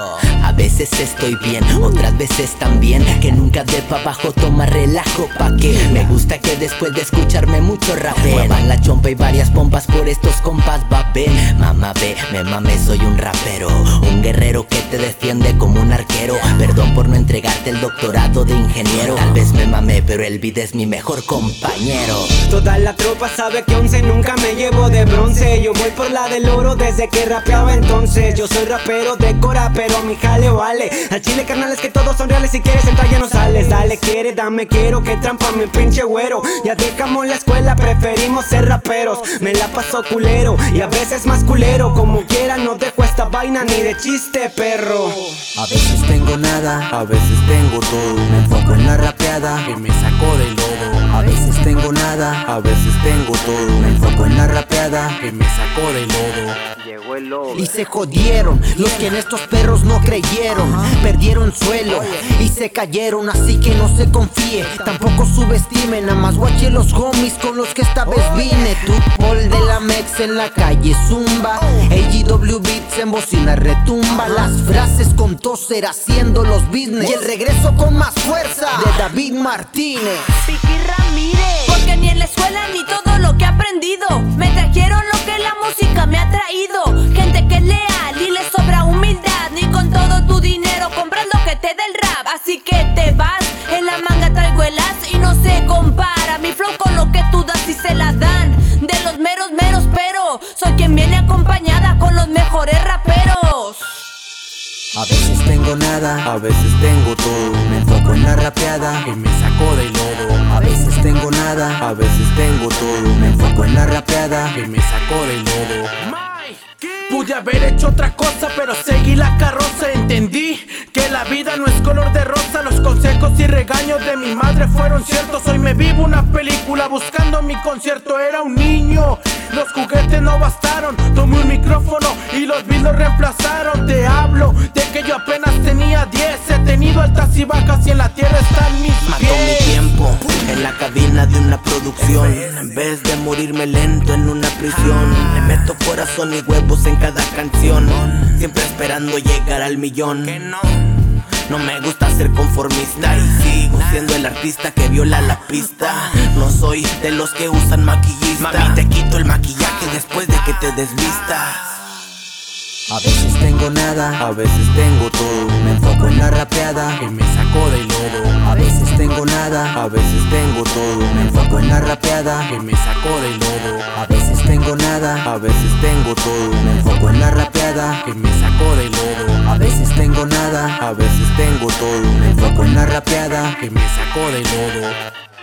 A veces estoy bien, otras veces también. Que nunca de pa' abajo toma relajo. Pa' que me gusta que después de escucharme mucho rapeen. Muevan la chompa y varias pompas por estos compas, va ven. Mamá ve, me mame, soy un rapero. Un guerrero que te defiende como un arquero. Perdón por no entregarte el doctorado de ingeniero. Tal vez me mamé, pero el beat es mi mejor compañero. Toda la tropa sabe que 11 nunca me llevo de bronce. Yo voy por la del oro desde que rapeaba entonces. Yo soy rapero de Cora, pero mi jale vale. Al chile carnales que todos son reales. Si quieres entrar ya no sales. Dale, quiere, dame, quiero. Que trampa mi pinche güero. Ya dejamos la escuela, preferimos ser raperos. Me la paso culero y a veces más culero. Como quiera no dejo esta vaina ni de chiste, perro. A veces tengo nada, a veces tengo todo. Me enfoco en la rapeada que me sacó del lodo. A veces tengo nada, a veces tengo todo. Me enfoco en la rapeada que me sacó del lodo. Llegó el lobo. Y se jodieron los que en estos perros no creyeron. Perdieron suelo y se cayeron, así que no se confíe, tampoco subestime. Nada más guache los homies con los que esta vez vine. Tu Paul de la Mex en la calle zumba. AGW Beats en bocina retumba. Las frases con toser haciendo los business. Y el regreso con más fuerza de David Martínez. Piqui Ramírez. Porque ni en la escuela ni todo lo que he aprendido me trajeron lo que la música me ha traído. Gente que es leal y le sobra humildad. Ni con todo tu dinero compras lo que te dé el rap. Así que te vas, en la manga traigo el as y no se compara mi flow con lo que tú das y se la dan. De los meros meros, pero soy quien viene acompañada con los mejores raperos. A veces tengo nada, a veces tengo todo. Me enfoco en la rapeada que me sacó del lodo. A veces tengo nada, a veces tengo todo. Me enfoco en la rapeada que me sacó del lodo. Pude haber hecho otra cosa, pero seguí la carroza. Entendí que la vida no es color de rosa. Los consejos y regaños de mi madre fueron ciertos. Hoy me vivo una película buscando mi concierto. Era un niño, los juguetes no bastaron. Tomé un micrófono y los beats lo reemplazaron. Te hablo de que yo apenas tenía 10. He tenido altas y bajas y en la tierra están mis pies. Mato mi tiempo en la cabina de una producción. En vez de morirme lento en una prisión, le meto corazón y huevos en cada canción, siempre esperando llegar al millón. No me gusta ser conformista y sigo siendo el artista que viola la pista. No soy de los que usan maquillista. Mami, te quito el maquillaje después de que te desvistas. A veces tengo nada, a veces tengo todo. Me enfoco en la rapeada que me sacó del lodo. A veces tengo nada, a veces tengo todo. Me enfoco en la rapeada que me sacó del lodo. A veces tengo nada, a veces tengo todo. Me enfoco en la rapeada que me sacó del lodo. A veces tengo nada, a veces tengo todo. Me enfoco en la rapeada que me sacó del lodo.